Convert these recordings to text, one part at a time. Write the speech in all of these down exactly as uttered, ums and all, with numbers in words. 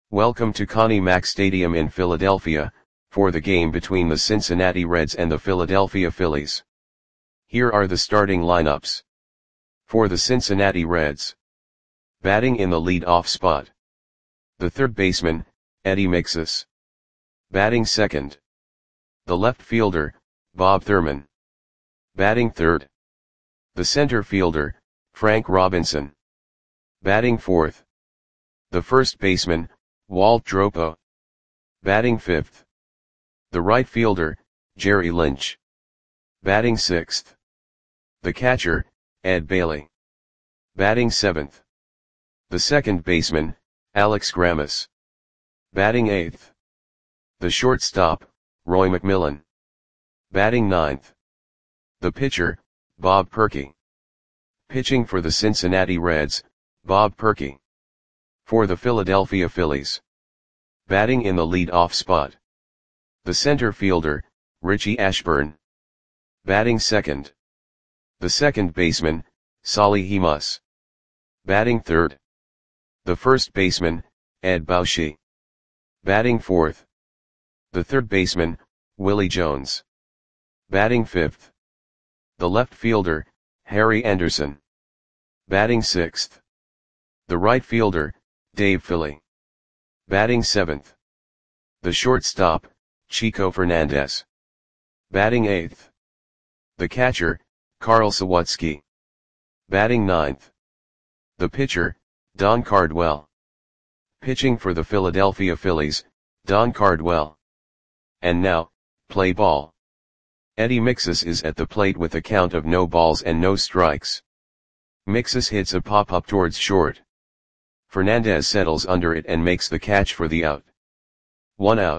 Welcome to Connie Mack Stadium in Philadelphia, for the game between the Cincinnati Reds and the Philadelphia Phillies. Here are the starting lineups. For the Cincinnati Reds. Batting in the lead-off spot. The third baseman, Eddie Mixas. Batting second. The left fielder, Bob Thurman. Batting third. The center fielder, Frank Robinson. Batting fourth. The first baseman, Walt Dropo. Batting fifth. The right fielder, Jerry Lynch. Batting sixth. The catcher, Ed Bailey. Batting seventh. The second baseman, Alex Grammas. Batting eighth. The shortstop, Roy McMillan. Batting ninth. The pitcher, Bob Perky. Pitching for the Cincinnati Reds, Bob Perky. For the Philadelphia Phillies. Batting in the lead-off spot. The center fielder, Richie Ashburn. Batting second. The second baseman, Solly Hemus. Batting third. The first baseman, Ed Bauschy. Batting fourth. The third baseman, Willie Jones. Batting fifth. The left fielder, Harry Anderson. Batting sixth. The right fielder, Dave Philly. Batting seventh. The shortstop, Chico Fernandez. Batting eighth. The catcher, Carl Sawatsky. Batting ninth. The pitcher, Don Cardwell. Pitching for the Philadelphia Phillies, Don Cardwell. And now, play ball. Eddie Mixas is at the plate with a count of no balls and no strikes. Mixas hits a pop-up towards short. Fernandez settles under it and makes the catch for the out. One out.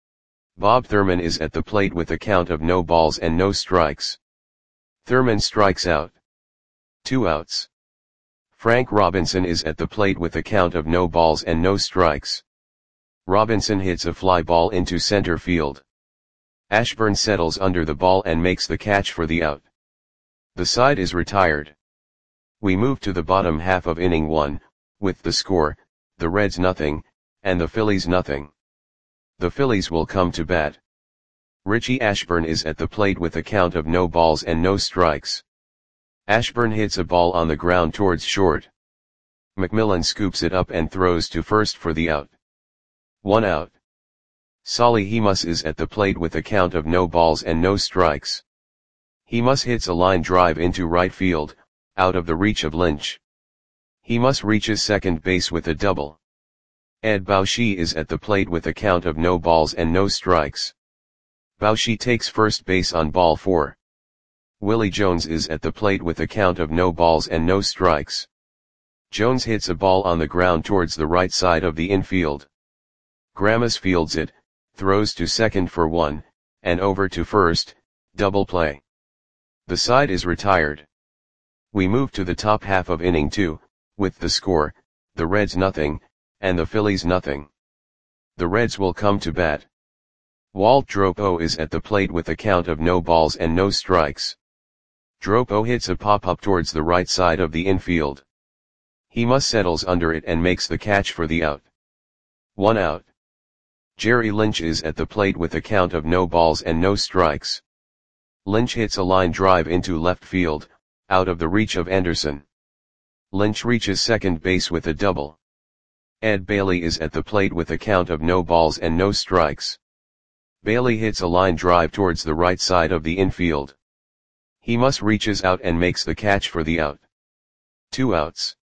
Bob Thurman is at the plate with a count of no balls and no strikes. Thurman strikes out. Two outs. Frank Robinson is at the plate with a count of no balls and no strikes. Robinson hits a fly ball into center field. Ashburn settles under the ball and makes the catch for the out. The side is retired. We move to the bottom half of inning one, with the score, the Reds nothing, and the Phillies nothing. The Phillies will come to bat. Richie Ashburn is at the plate with a count of no balls and no strikes. Ashburn hits a ball on the ground towards short. McMillan scoops it up and throws to first for the out. One out. Solly Hemus is at the plate with a count of no balls and no strikes. Hemus hits a line drive into right field, out of the reach of Lynch. Hemus reaches second base with a double. Ed Bauschy is at the plate with a count of no balls and no strikes. Bauschy takes first base on ball four. Willie Jones is at the plate with a count of no balls and no strikes. Jones hits a ball on the ground towards the right side of the infield. Grammas fields it, throws to second for one, and over to first, double play. The side is retired. We move to the top half of inning two, with the score, the Reds nothing, and the Phillies nothing. The Reds will come to bat. Walt Dropo is at the plate with a count of no balls and no strikes. Dropo hits a pop-up towards the right side of the infield. Hemus settles under it and makes the catch for the out. One out. Jerry Lynch is at the plate with a count of no balls and no strikes. Lynch hits a line drive into left field, out of the reach of Anderson. Lynch reaches second base with a double. Ed Bailey is at the plate with a count of no balls and no strikes. Bailey hits a line drive towards the right side of the infield. Hemus reaches out and makes the catch for the out. Two outs.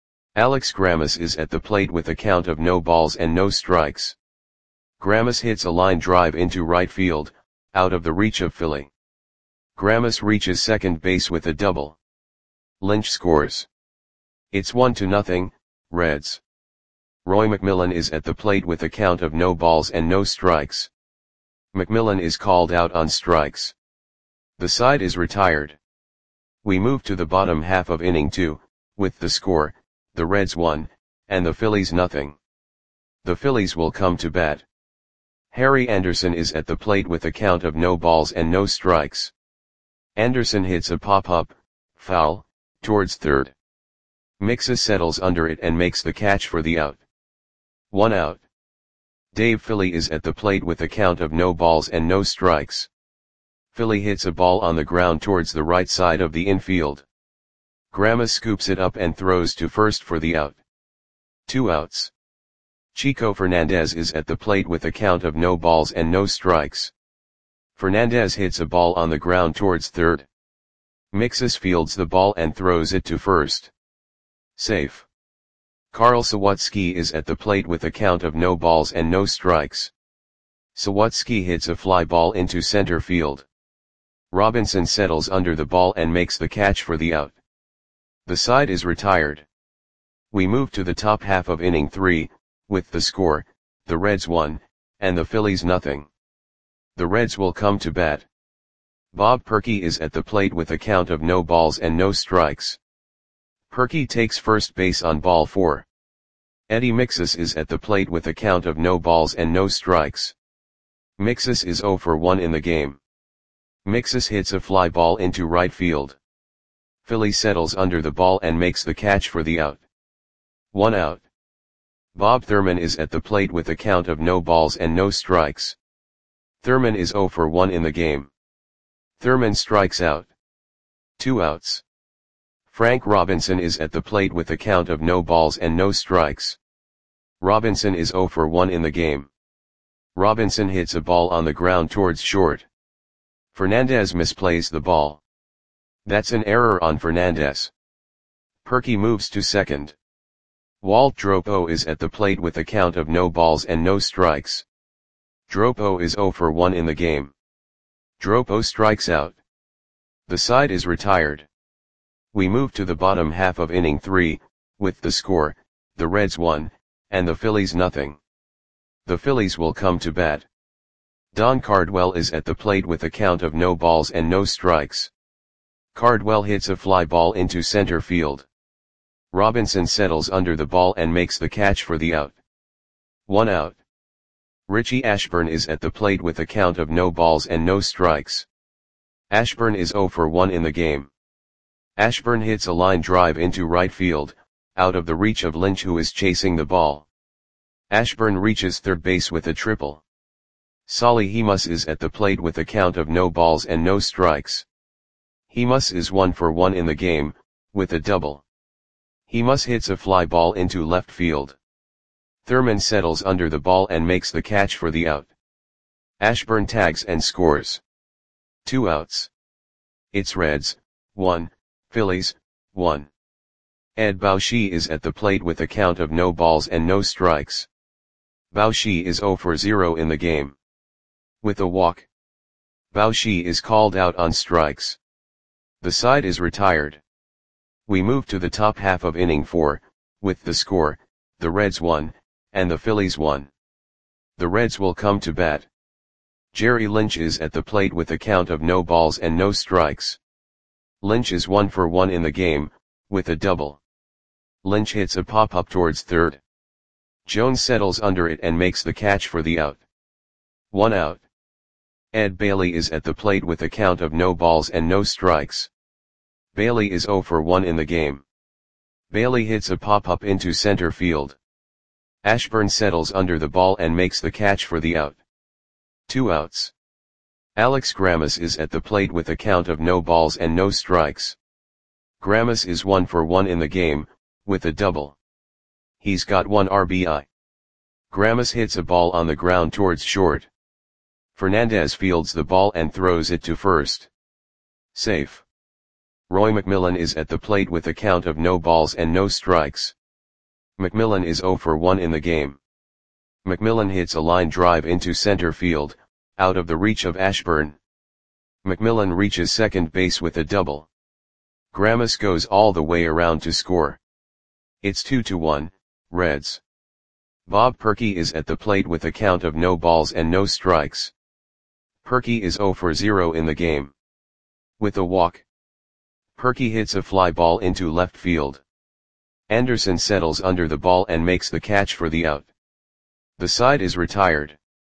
Alex Grammas is at the plate with a count of no balls and no strikes. Grammas hits a line drive into right field, out of the reach of Philly. Grammas reaches second base with a double. Lynch scores. It's one to nothing, Reds. Roy McMillan is at the plate with a count of no balls and no strikes. McMillan is called out on strikes. The side is retired. We move to the bottom half of inning two, with the score, the Reds one, and the Phillies nothing. The Phillies will come to bat. Harry Anderson is at the plate with a count of no balls and no strikes. Anderson hits a pop-up, foul, towards third. Mixas settles under it and makes the catch for the out. One out. Dave Philly is at the plate with a count of no balls and no strikes. Philly hits a ball on the ground towards the right side of the infield. Grandma scoops it up and throws to first for the out. Two outs. Chico Fernandez is at the plate with a count of no balls and no strikes. Fernandez hits a ball on the ground towards third. Mixus fields the ball and throws it to first. Safe. Carl Sawatsky is at the plate with a count of no balls and no strikes. Sawatsky hits a fly ball into center field. Robinson settles under the ball and makes the catch for the out. The side is retired. We move to the top half of inning three, with the score, the Reds one, and the Phillies nothing. The Reds will come to bat. Bob Perky is at the plate with a count of no balls and no strikes. Perky takes first base on ball four. Eddie Mixus is at the plate with a count of no balls and no strikes. Mixus is oh for one in the game. Mixus hits a fly ball into right field. Philly settles under the ball and makes the catch for the out. One out. Bob Thurman is at the plate with a count of no balls and no strikes. Thurman is oh for one in the game. Thurman strikes out. Two outs. Frank Robinson is at the plate with a count of no balls and no strikes. Robinson is oh for one in the game. Robinson hits a ball on the ground towards short. Fernandez misplays the ball. That's an error on Fernandez. Perky moves to second. Walt Dropo is at the plate with a count of no balls and no strikes. Dropo is oh for one in the game. Dropo strikes out. The side is retired. We move to the bottom half of inning three, with the score, the Reds one, and the Phillies nothing. The Phillies will come to bat. Don Cardwell is at the plate with a count of no balls and no strikes. Cardwell hits a fly ball into center field. Robinson settles under the ball and makes the catch for the out. One out. Richie Ashburn is at the plate with a count of no balls and no strikes. Ashburn is oh for one in the game. Ashburn hits a line drive into right field, out of the reach of Lynch, who is chasing the ball. Ashburn reaches third base with a triple. Solly Hemus is at the plate with a count of no balls and no strikes. Hemus is one for one in the game, with a double. Hemus hits a fly ball into left field. Thurman settles under the ball and makes the catch for the out. Ashburn tags and scores. Two outs. It's Reds, one, Phillies, one. Ed Baushi is at the plate with a count of no balls and no strikes. Baushi is oh for zero in the game. With a walk. Baushi is called out on strikes. The side is retired. We move to the top half of inning four, with the score, the Reds one, and the Phillies one. The Reds will come to bat. Jerry Lynch is at the plate with a count of no balls and no strikes. Lynch is one for one in the game, with a double. Lynch hits a pop-up towards third. Jones settles under it and makes the catch for the out. One out. Ed Bailey is at the plate with a count of no balls and no strikes. Bailey is oh for one in the game. Bailey hits a pop-up into center field. Ashburn settles under the ball and makes the catch for the out. Two outs. Alex Grammas is at the plate with a count of no balls and no strikes. Grammas is one for one in the game, with a double. He's got one R B I. Grammas hits a ball on the ground towards short. Fernandez fields the ball and throws it to first. Safe. Roy McMillan is at the plate with a count of no balls and no strikes. McMillan is oh for one in the game. McMillan hits a line drive into center field, out of the reach of Ashburn. McMillan reaches second base with a double. Grammas goes all the way around to score. It's two to one, Reds. Bob Perky is at the plate with a count of no balls and no strikes. Perky is oh for zero in the game. With a walk. Perky hits a fly ball into left field. Anderson settles under the ball and makes the catch for the out. The side is retired.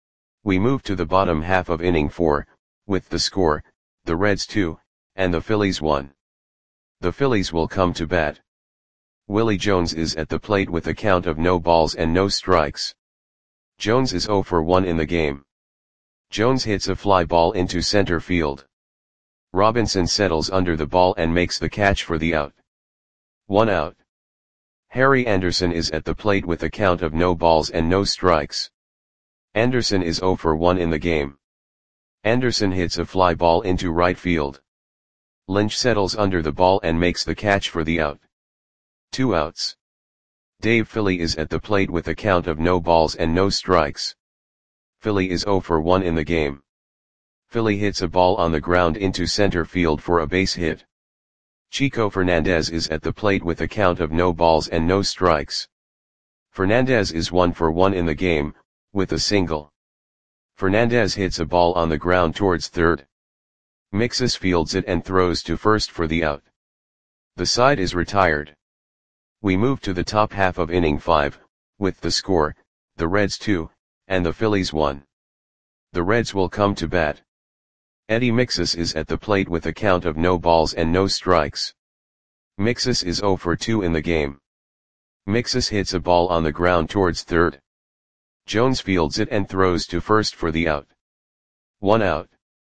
We move to the bottom half of inning four, with the score, the Reds two, and the Phillies one. The Phillies will come to bat. Willie Jones is at the plate with a count of no balls and no strikes. Jones is zero for one in the game. Jones hits a fly ball into center field. Robinson settles under the ball and makes the catch for the out. One out. Harry Anderson is at the plate with a count of no balls and no strikes. Anderson is zero for one in the game. Anderson hits a fly ball into right field. Lynch settles under the ball and makes the catch for the out. Two outs. Dave Philly is at the plate with a count of no balls and no strikes. Philly is zero for one in the game. Philly hits a ball on the ground into center field for a base hit. Chico Fernandez is at the plate with a count of no balls and no strikes. Fernandez is one for one in the game, with a single. Fernandez hits a ball on the ground towards third. Mixus fields it and throws to first for the out. The side is retired. We move to the top half of inning five, with the score, the Reds two, and the Phillies one. The Reds will come to bat. Eddie Mixus is at the plate with a count of no balls and no strikes. Mixus is zero for two in the game. Mixus hits a ball on the ground towards third. Jones fields it and throws to first for the out. One out.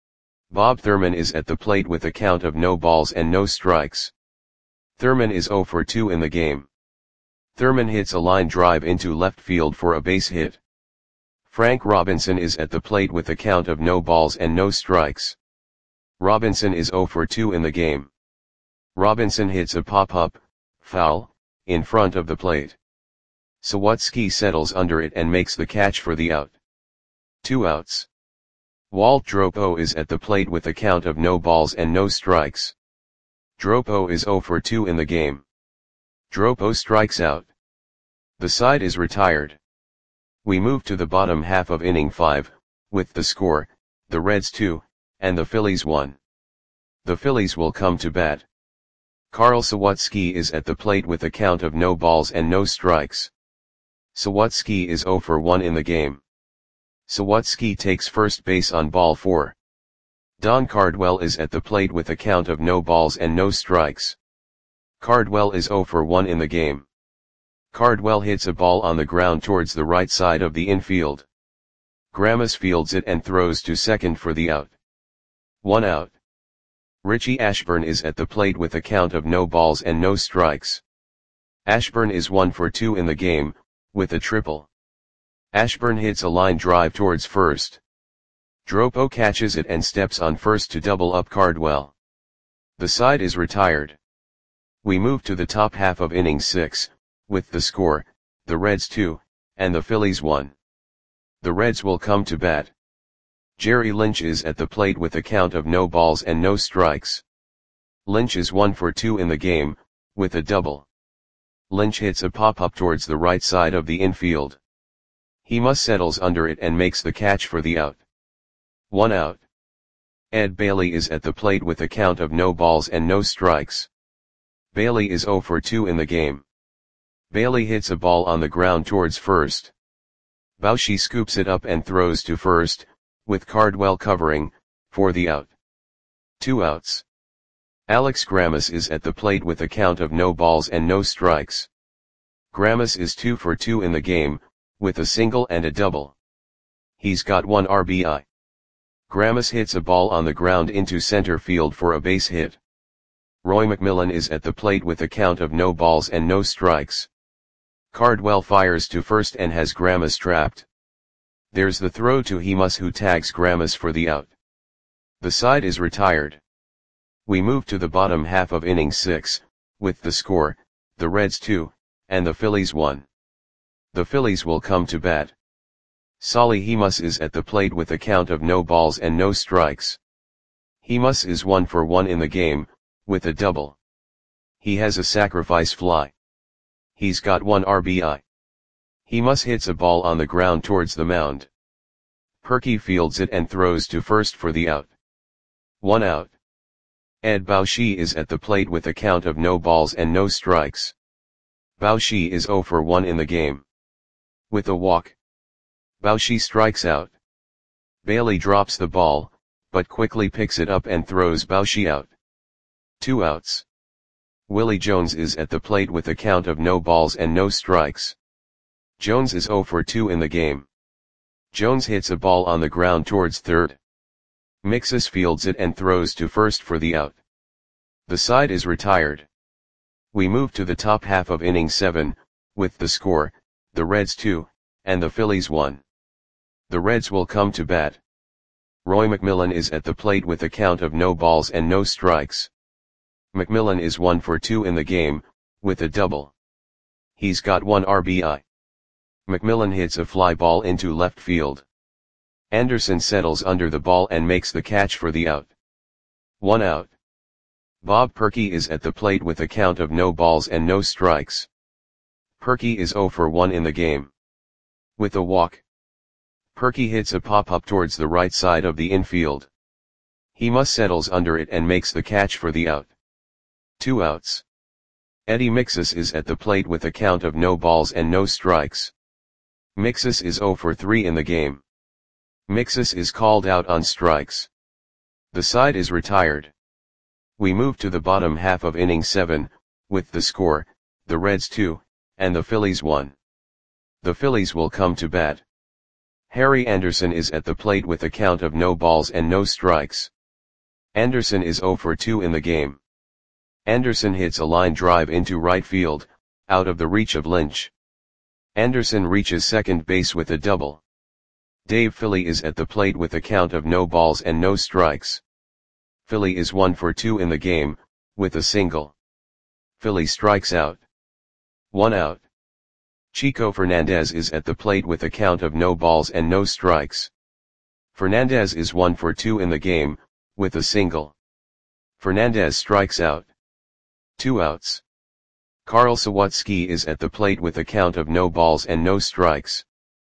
Bob Thurman is at the plate with a count of no balls and no strikes. Thurman is zero for two in the game. Thurman hits a line drive into left field for a base hit. Frank Robinson is at the plate with a count of no balls and no strikes. Robinson is zero for two in the game. Robinson hits a pop-up, foul, in front of the plate. Sawatsky settles under it and makes the catch for the out. Two outs. Walt Dropo is at the plate with a count of no balls and no strikes. Dropo is zero for two in the game. Dropo strikes out. The side is retired. We move to the bottom half of inning five, with the score, the Reds two, and the Phillies one. The Phillies will come to bat. Carl Sawatsky is at the plate with a count of no balls and no strikes. Sawatsky is zero for one in the game. Sawatsky takes first base on ball four. Don Cardwell is at the plate with a count of no balls and no strikes. Cardwell is zero for one in the game. Cardwell hits a ball on the ground towards the right side of the infield. Grammas fields it and throws to second for the out. One out. Richie Ashburn is at the plate with a count of no balls and no strikes. Ashburn is one for two in the game, with a triple. Ashburn hits a line drive towards first. Dropo catches it and steps on first to double up Cardwell. The side is retired. We move to the top half of inning six, with the score, the Reds two, and the Phillies one. The Reds will come to bat. Jerry Lynch is at the plate with a count of no balls and no strikes. Lynch is one for two in the game, with a double. Lynch hits a pop-up towards the right side of the infield. Hemus settles under it and makes the catch for the out. One out. Ed Bailey is at the plate with a count of no balls and no strikes. Bailey is zero for two in the game. Bailey hits a ball on the ground towards first. Bauchi scoops it up and throws to first, with Cardwell covering, for the out. Two outs. Alex Grammas is at the plate with a count of no balls and no strikes. Grammas is two for two in the game, with a single and a double. He's got one R B I. Grammas hits a ball on the ground into center field for a base hit. Roy McMillan is at the plate with a count of no balls and no strikes. Cardwell fires to first and has Grammas trapped. There's the throw to Hemus, who tags Grammas for the out. The side is retired. We move to the bottom half of inning six, with the score, the Reds two, and the Phillies one. The Phillies will come to bat. Solly Hemus is at the plate with a count of no balls and no strikes. Hemus is one for one in the game, with a double. He has a sacrifice fly. He's got one R B I. Hemus hits a ball on the ground towards the mound. Perky fields it and throws to first for the out. One out. Ed Bauchi is at the plate with a count of no balls and no strikes. Bauchi is zero for one in the game. With a walk. Bauchi strikes out. Bailey drops the ball, but quickly picks it up and throws Bauchi out. Two outs. Willie Jones is at the plate with a count of no balls and no strikes. Jones is zero for two in the game. Jones hits a ball on the ground towards third. Mixus fields it and throws to first for the out. The side is retired. We move to the top half of inning seven, with the score, the Reds two, and the Phillies one. The Reds will come to bat. Roy McMillan is at the plate with a count of no balls and no strikes. McMillan is one for two in the game, with a double. He's got one R B I. McMillan hits a fly ball into left field. Anderson settles under the ball and makes the catch for the out. One out. Bob Purkey is at the plate with a count of no balls and no strikes. Purkey is zero for one in the game. With a walk. Purkey hits a pop-up towards the right side of the infield. He must settles under it and makes the catch for the out. Two outs. Eddie Mixus is at the plate with a count of no balls and no strikes. Mixus is zero for three in the game. Mixus is called out on strikes. The side is retired. We move to the bottom half of inning seven, with the score, the Reds two, and the Phillies one. The Phillies will come to bat. Harry Anderson is at the plate with a count of no balls and no strikes. Anderson is zero for two in the game. Anderson hits a line drive into right field, out of the reach of Lynch. Anderson reaches second base with a double. Dave Philly is at the plate with a count of no balls and no strikes. Philly is one for two in the game, with a single. Philly strikes out. One out. Chico Fernandez is at the plate with a count of no balls and no strikes. Fernandez is one for two in the game, with a single. Fernandez strikes out. Two outs. Carl Sawatsky is at the plate with a count of no balls and no strikes.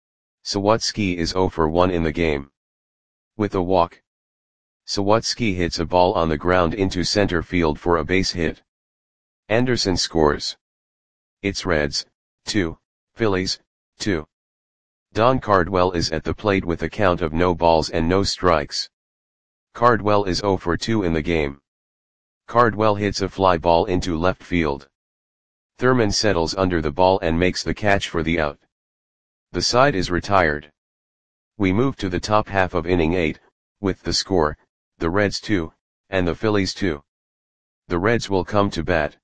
Sawatsky is zero for one in the game. With a walk. Sawatsky hits a ball on the ground into center field for a base hit. Anderson scores. It's Reds, two, Phillies, two. Don Cardwell is at the plate with a count of no balls and no strikes. Cardwell is zero for two in the game. Cardwell hits a fly ball into left field. Thurman settles under the ball and makes the catch for the out. The side is retired. We move to the top half of inning eight, with the score, the Reds two, and the Phillies two. The Reds will come to bat.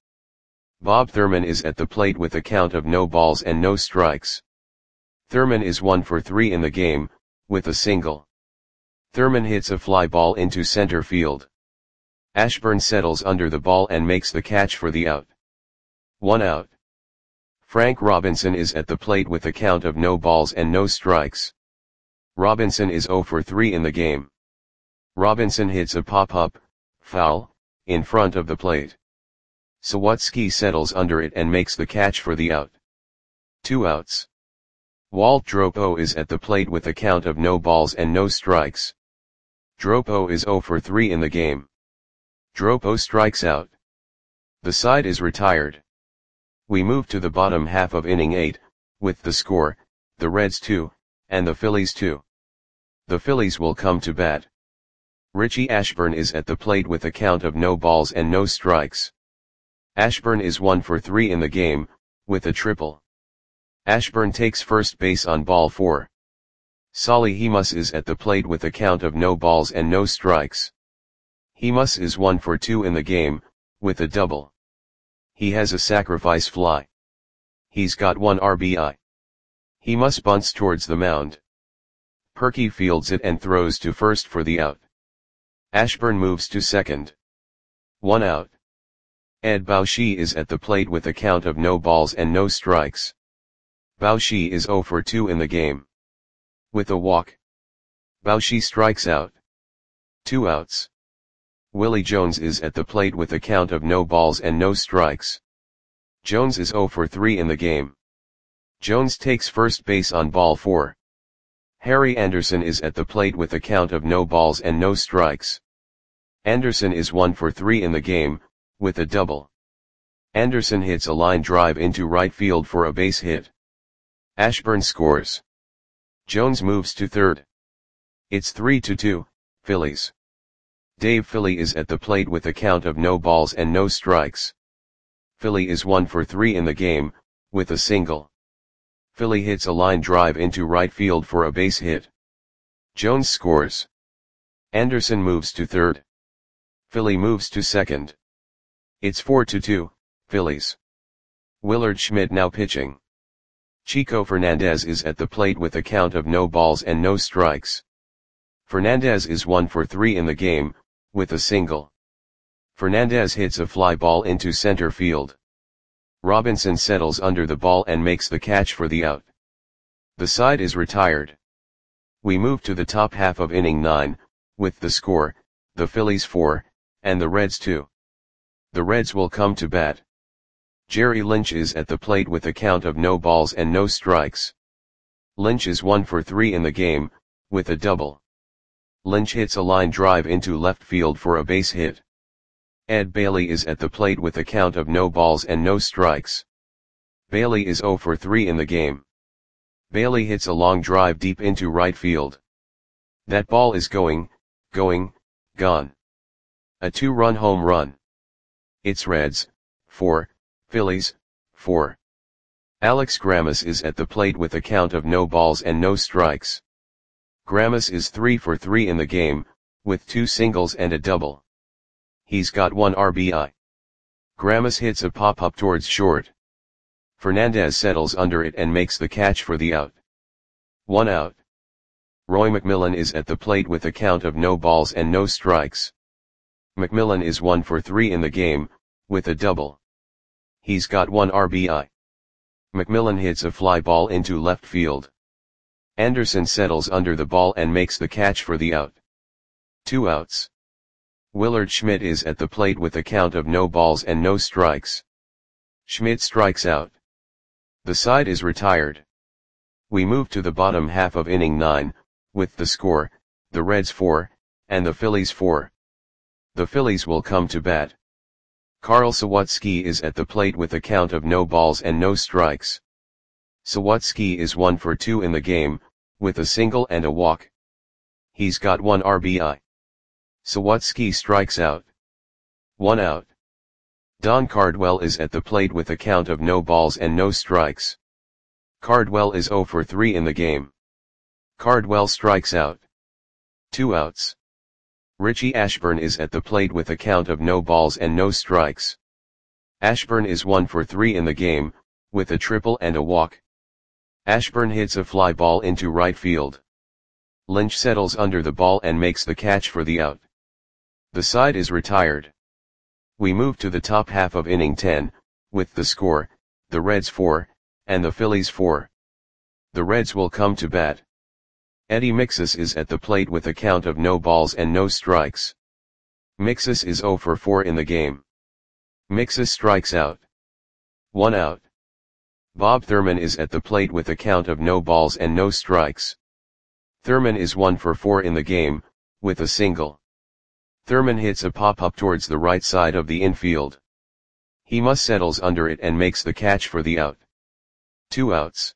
Bob Thurman is at the plate with a count of no balls and no strikes. Thurman is one for three in the game, with a single. Thurman hits a fly ball into center field. Ashburn settles under the ball and makes the catch for the out. One out. Frank Robinson is at the plate with a count of no balls and no strikes. Robinson is zero for three in the game. Robinson hits a pop-up, foul, in front of the plate. Sawatsky settles under it and makes the catch for the out. Two outs. Walt Dropo is at the plate with a count of no balls and no strikes. Dropo is zero for three in the game. Dropo strikes out. The side is retired. We move to the bottom half of inning eight, with the score, the Reds two, and the Phillies two. The Phillies will come to bat. Richie Ashburn is at the plate with a count of no balls and no strikes. Ashburn is one for three in the game, with a triple. Ashburn takes first base on ball four. Solly Hemus is at the plate with a count of no balls and no strikes. Hemus is one for two in the game, with a double. He has a sacrifice fly. He's got one R B I. Hemus bunts towards the mound. Purkey fields it and throws to first for the out. Ashburn moves to second. One out. Ed Baushi is at the plate with a count of no balls and no strikes. Baushi is zero for two in the game. With a walk. Baushi strikes out. Two outs. Willie Jones is at the plate with a count of no balls and no strikes. Jones is zero for three in the game. Jones takes first base on ball four. Harry Anderson is at the plate with a count of no balls and no strikes. Anderson is one for three in the game, with a double. Anderson hits a line drive into right field for a base hit. Ashburn scores. Jones moves to third. It's three to two, Phillies. Dave Philly is at the plate with a count of no balls and no strikes. Philly is one for three in the game, with a single. Philly hits a line drive into right field for a base hit. Jones scores. Anderson moves to third. Philly moves to second. It's four to two, Phillies. Willard Schmidt now pitching. Chico Fernandez is at the plate with a count of no balls and no strikes. Fernandez is one for three in the game, with a single. Fernandez hits a fly ball into center field. Robinson settles under the ball and makes the catch for the out. The side is retired. We move to the top half of inning nine, with the score, the Phillies four, and the Reds two. The Reds will come to bat. Jerry Lynch is at the plate with a count of no balls and no strikes. Lynch is one for three in the game, with a double. Lynch hits a line drive into left field for a base hit. Ed Bailey is at the plate with a count of no balls and no strikes. Bailey is zero for three in the game. Bailey hits a long drive deep into right field. That ball is going, going, gone. A two-run home run. It's Reds, four, Phillies, four. Alex Grammas is at the plate with a count of no balls and no strikes. Grammas is three for three in the game, with two singles and a double. He's got one R B I. Grammas hits a pop-up towards short. Fernandez settles under it and makes the catch for the out. One out. Roy McMillan is at the plate with a count of no balls and no strikes. McMillan is one for three in the game, with a double. He's got one R B I. McMillan hits a fly ball into left field. Anderson settles under the ball and makes the catch for the out. Two outs. Willard Schmidt is at the plate with a count of no balls and no strikes. Schmidt strikes out. The side is retired. We move to the bottom half of inning nine, with the score, the Reds four, and the Phillies four. The Phillies will come to bat. Carl Sawatsky is at the plate with a count of no balls and no strikes. Sawatsky is one for two in the game, with a single and a walk. He's got one R B I. Sawatsky strikes out. One out. Don Cardwell is at the plate with a count of no balls and no strikes. Cardwell is zero for three in the game. Cardwell strikes out. Two outs. Richie Ashburn is at the plate with a count of no balls and no strikes. Ashburn is one for three in the game, with a triple and a walk. Ashburn hits a fly ball into right field. Lynch settles under the ball and makes the catch for the out. The side is retired. We move to the top half of inning ten, with the score, the Reds four, and the Phillies four. The Reds will come to bat. Eddie Mixus is at the plate with a count of no balls and no strikes. Mixus is zero for four in the game. Mixus strikes out. One out. Bob Thurman is at the plate with a count of no balls and no strikes. Thurman is one for four in the game, with a single. Thurman hits a pop-up towards the right side of the infield. He must settles under it and makes the catch for the out. Two outs.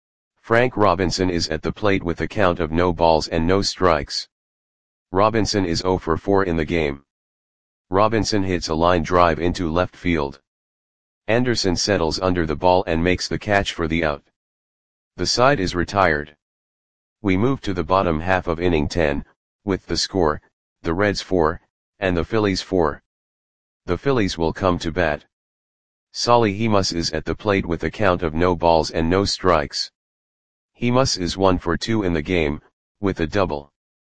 Frank Robinson is at the plate with a count of no balls and no strikes. Robinson is zero for four in the game. Robinson hits a line drive into left field. Anderson settles under the ball and makes the catch for the out. The side is retired. We move to the bottom half of inning ten, with the score, the Reds four, and the Phillies four. The Phillies will come to bat. Solly Hemus is at the plate with a count of no balls and no strikes. Hemus is one for two in the game, with a double.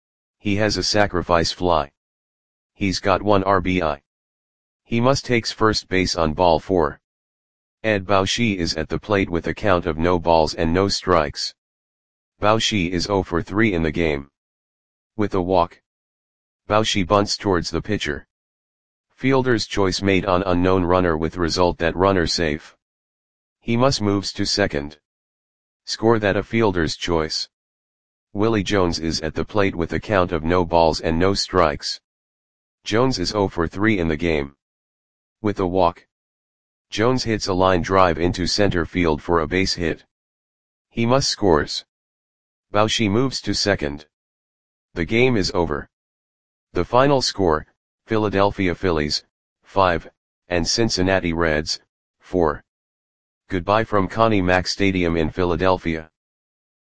He has a sacrifice fly. He's got one R B I. Hemus takes first base on ball four. Ed Baushi is at the plate with a count of no balls and no strikes. Baushi is zero for three in the game. With a walk. Baushi bunts towards the pitcher. Fielder's choice made on unknown runner with result that runner safe. Hemus moves to second. Score that a fielder's choice. Willie Jones is at the plate with a count of no balls and no strikes. Jones is zero for three in the game. With a walk. Jones hits a line drive into center field for a base hit. Hemus scores. Baushi moves to second. The game is over. The final score, Philadelphia Phillies, five, and Cincinnati Reds, four. Goodbye from Connie Mack Stadium in Philadelphia.